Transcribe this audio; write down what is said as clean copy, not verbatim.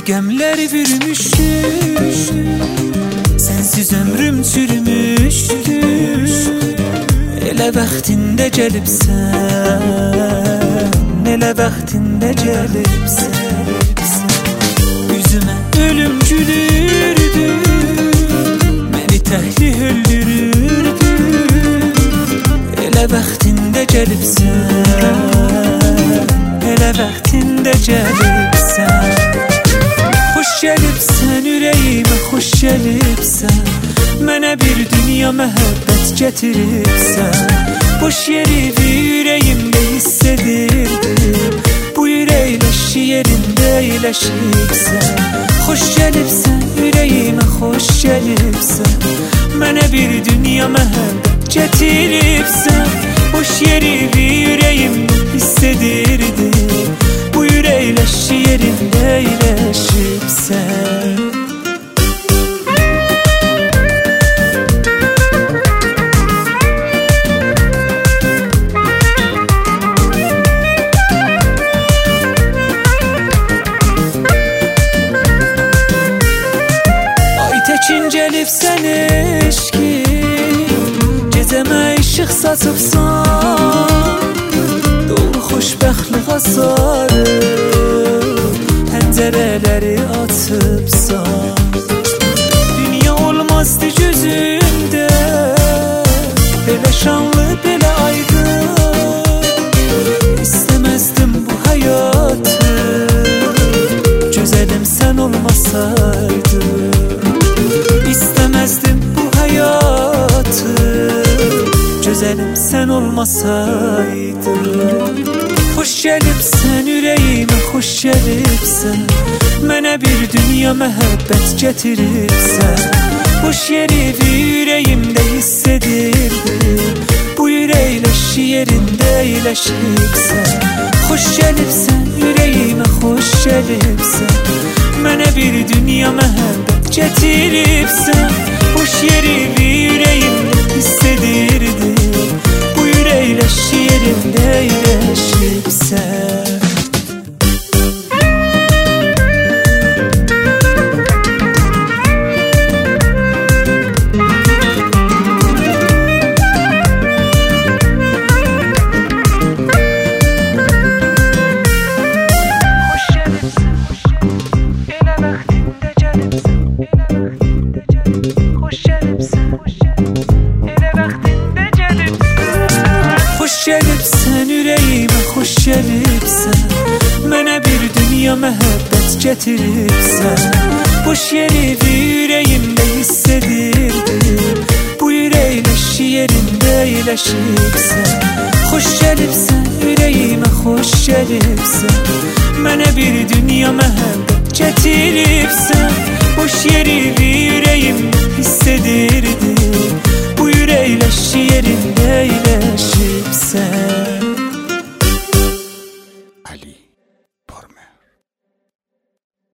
Qəmləri bürümüşdü, sənsiz ömrüm çürümüşdü. Elə vaxtində gəlibsən, elə vaxtində gəlibsən. Üzümə ölüm gülürdü, məni təhli öldürürdü. Elə vaxtində gəlibsən, elə vaxtində gəlibsən. Xoş gəlibsən ürəyimə, xoş gəlibsən. Mənə bir dünya məhəbbət gətiribsən. Boş yeri ürəyimdə hiss edirdim. Bu ürəkləşi yerində iyiləşibsən. Xoş gəlibsən ürəyimə, xoş gəlibsən. Mənə bir dünya məhəbbət gətiribsən. Boş yeri ürəyimdə hiss edirdim. Bu ürəkləşi yerində iyiləşibsən. Gəlibsən eşqim, gecəmə işıq saçıbsan. Dolu xoşbəxtliğa sarıb pəncərələri açıbsan. Dünya olmazdı gözümdə, belə şanlı, belə aydın. İstəməzdim bu həyatı, gözəlim sən olmasaydın. İstəməzdim bu həyatı, gözəlim sən olmasaydın. Xoş gəlibsən ürəyimə, xoş gəlibsən. Mənə bir dünya məhəbbət gətiribsən. Boş yeri ürəyimdə hiss edirdim. Bu ürəkləşi yerində iyiləşibsən. Xoş gəlibsən ürəyimə, xoş gəlibsən. Mənə bir dünya məhəbbət gətiribsən. Boş yeri ürəyimdə hiss edirdim. Bu ürəkləşi yerində iyiləşibsən. Xoş gəlibsən ürəyimə, xoş gəlibsən. Mənə bir dünya məhəbbət gətiribsən. Boş yeri ürəyimdə hiss edirdim. Bu ürəkləşi yerində iyiləşibsən. Xoş gəlibsən ürəyimə, xoş gəlibsən. Mənə bir dünya məhəbbət gətiribsən. Boş yeri ürəyimdə